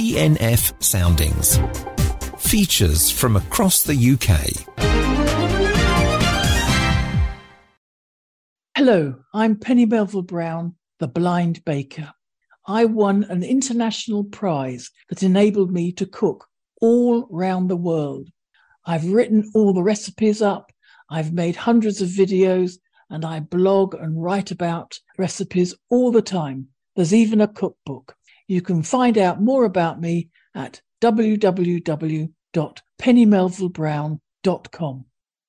BNF Soundings. Features from across the UK. Hello, I'm Penny Melville-Brown, the blind baker. I won an international prize that enabled me to cook all round the world. I've written all the recipes up, I've made hundreds of videos, and I blog and write about recipes all the time. There's even a cookbook. You can find out more about me at www.pennymelvillebrown.com.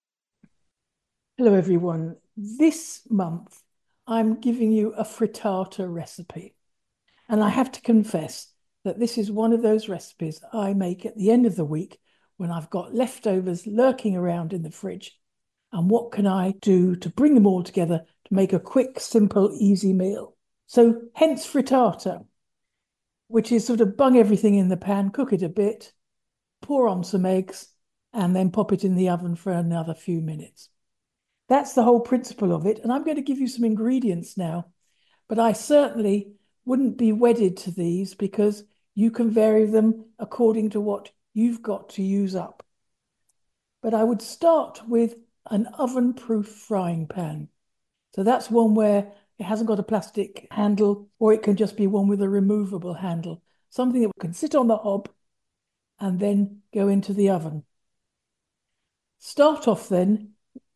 Hello everyone. This month I'm giving you a frittata recipe. And I have to confess that this is one of those recipes I make at the end of the week when I've got leftovers lurking around in the fridge. And what can I do to bring them all together to make a quick, simple, easy meal? So hence frittata, which is sort of bung everything in the pan, cook it a bit, pour on some eggs, and then pop it in the oven for another few minutes. That's the whole principle of it. And I'm going to give you some ingredients now, but I certainly wouldn't be wedded to these because you can vary them according to what you've got to use up. But I would start with an oven-proof frying pan. So that's one where it hasn't got a plastic handle, or it can just be one with a removable handle, something that can sit on the hob and then go into the oven. Start off then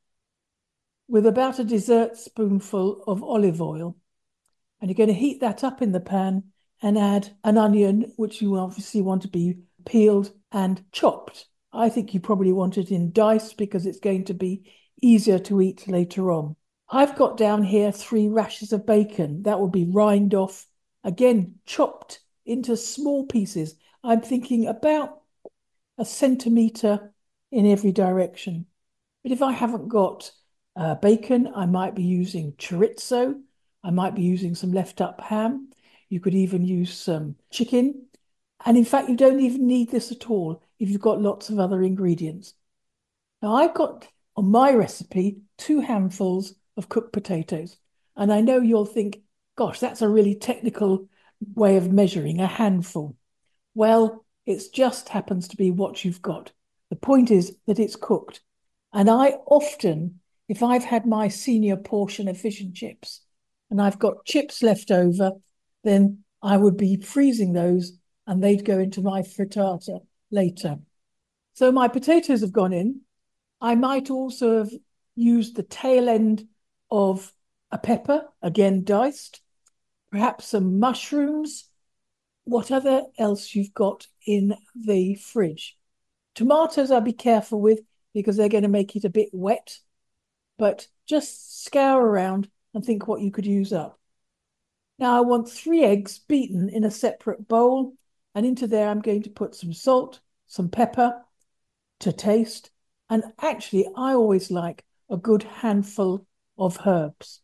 with about a dessert spoonful of olive oil, and you're going to heat that up in the pan and add an onion, which you obviously want to be peeled and chopped. I think you probably want it in dice because it's going to be easier to eat later on. I've got down here 3 rashers of bacon. That will be rind off, again, chopped into small pieces. I'm thinking about 1 centimetre in every direction. But if I haven't got bacon, I might be using chorizo. I might be using some left up ham. You could even use some chicken. And in fact, you don't even need this at all if you've got lots of other ingredients. Now, I've got on my recipe 2 handfuls of cooked potatoes. And I know you'll think, gosh, that's a really technical way of measuring a handful. Well, it just happens to be what you've got. The point is that it's cooked. And I often, if I've had my senior portion of fish and chips, and I've got chips left over, then I would be freezing those and they'd go into my frittata later. So my potatoes have gone in. I might also have used the tail end of a pepper, again diced, perhaps some mushrooms, whatever else you've got in the fridge. Tomatoes I'll be careful with because they're going to make it a bit wet, but just scour around and think what you could use up. Now I want 3 eggs beaten in a separate bowl, and into there I'm going to put some salt, some pepper to taste, and actually I always like a good handful of herbs.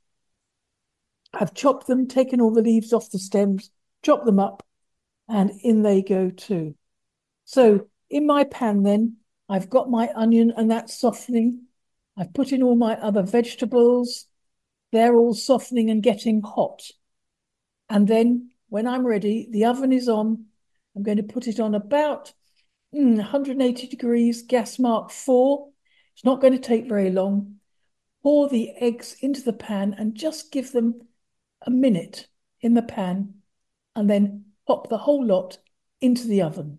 I've chopped them, taken all the leaves off the stems, chopped them up, and in they go too. So in my pan then, I've got my onion and that's softening. I've put in all my other vegetables. They're all softening and getting hot. And then when I'm ready, the oven is on. I'm going to put it on about 180 degrees, gas mark 4. It's not going to take very long. Pour the eggs into the pan and just give them a minute in the pan and then pop the whole lot into the oven.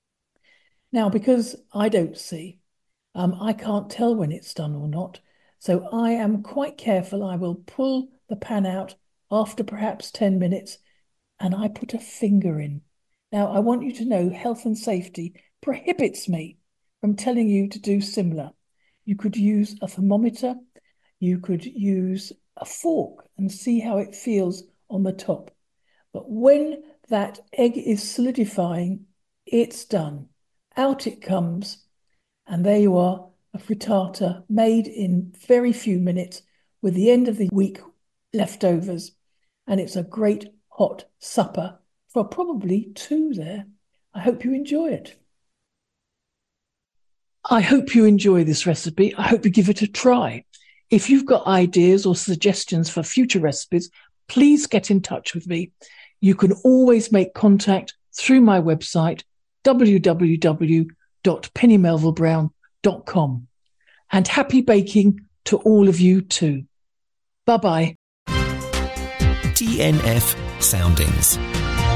Now, because I don't see, I can't tell when it's done or not. So I am quite careful. I will pull the pan out after perhaps 10 minutes and I put a finger in. Now, I want you to know health and safety prohibits me from telling you to do similar. You could use a thermometer. You could use a fork and see how it feels on the top. But when that egg is solidifying, it's done. Out it comes. And there you are, a frittata made in very few minutes with the end of the week leftovers. And it's a great hot supper for probably 2 there. I hope you enjoy it. I hope you enjoy this recipe. I hope you give it a try. If you've got ideas or suggestions for future recipes, please get in touch with me. You can always make contact through my website, www.pennymelvillebrown.com. And happy baking to all of you too. Bye-bye. TNF Soundings.